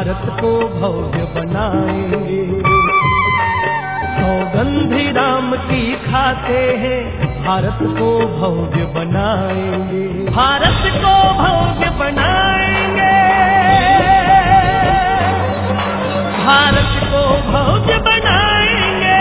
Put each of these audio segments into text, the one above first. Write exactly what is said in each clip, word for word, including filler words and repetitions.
भारत को भव्य बनाएंगे। सौगंधी राम की खाते हैं, भारत को भव्य बनाएंगे, भारत को भव्य बनाएंगे, भारत को भव्य बनाएंगे।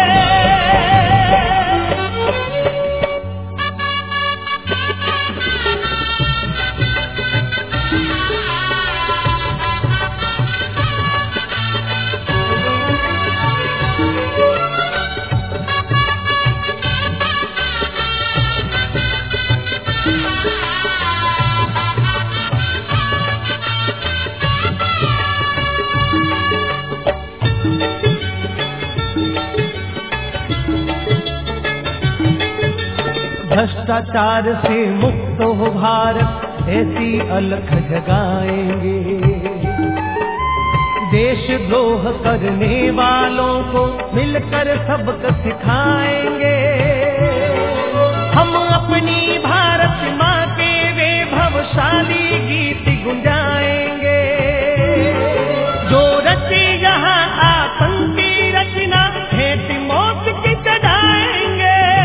भ्रष्टाचार से मुक्त हो भारत, ऐसी अलख जगाएंगे। देशद्रोह करने वालों को मिलकर सबक सिखाएंगे। हम अपनी भारत माँ के वैभवशाली गीत गुंजाएंगे। जो रची यहाँ आतंकी रचना, भेंट मौत की चढ़ाएंगे।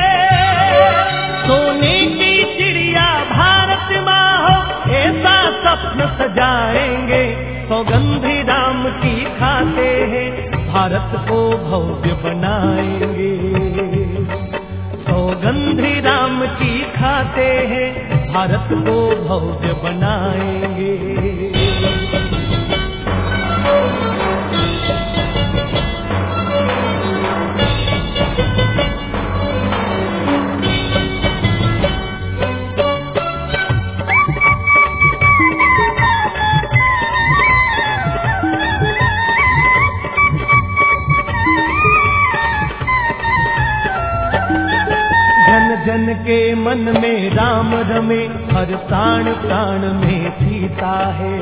सोने की चिड़िया भारत माँ हो, ऐसा स्वप्न सजाएंगे। सौगंधी राम की खाते हैं, भारत को भव्य बनाएंगे। सौगंधी राम की खाते हैं, भारत को भव्य बनाएंगे। जन के मन में राम रमे, हर प्राण प्राण में सीता है।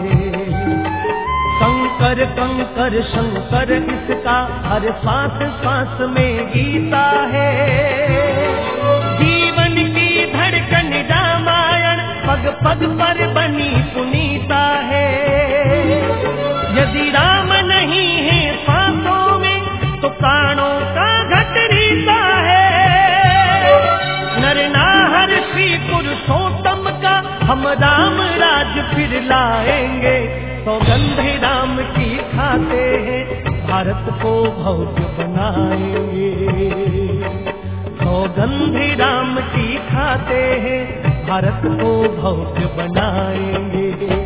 कंकर कंकर शंकर इसका, हर सांस सांस में गीता है। जीवन की धड़कन रामायण, पग पग पर बनी पुनीता है। यदि राम नहीं है सांसों में, तो प्राणों का घट रीता है। नर नाहर श्री पुरुषोत्तम का, हम राम राज फिर लाएंगे। सौगंधी राम की खाते हैं, भारत को भव्य बनाएंगे। सौगंधी राम की खाते हैं, भारत को भव्य बनाएंगे।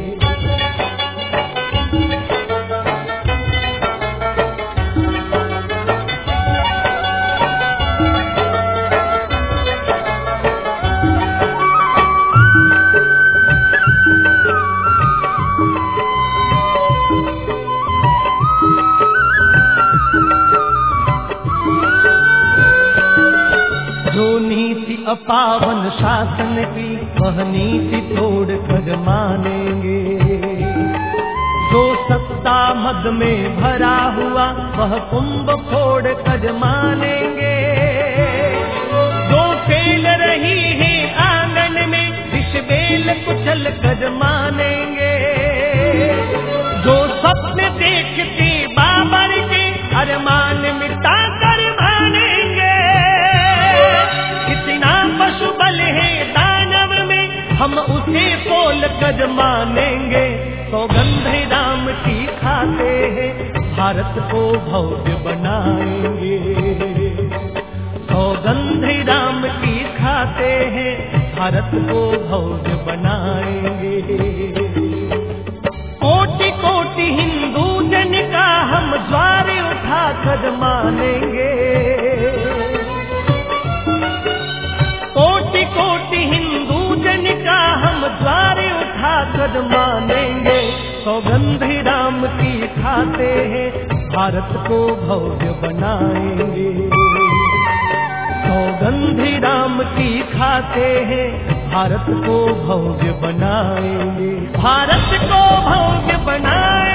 पावन शासन की वह नीति तोड़ कर मानेंगे। जो सत्ता मद में भरा हुआ, वह कुंभ फोड़ कर मानेंगे। जो फेल रही है आंगन में, विष बेल कुचल कर मानेंगे। जो सपने देखते बाबर के, अरमान मिटा कर मानेंगे। कितना पशु बल है दानव में, हम उसे पोल कर मानेंगे। सौगंधी राम की खाते हैं, भारत को भव्य बनाएंगे। सौगंधी राम की खाते हैं, भारत को भव्य बनाएंगे। कोटि कोटि हिंदू जन का हम द्वार उठा कर मानेंगे। कोटि कोटि हिंदू जन का हम द्वार उठा कर मानेंगे। सौगंधी राम की खाते हैं, भारत को भव्य बनाएंगे। सौगंधी राम की खाते हैं, भारत को भव्य बनाएंगे। भारत को भव्य बनाएंगे।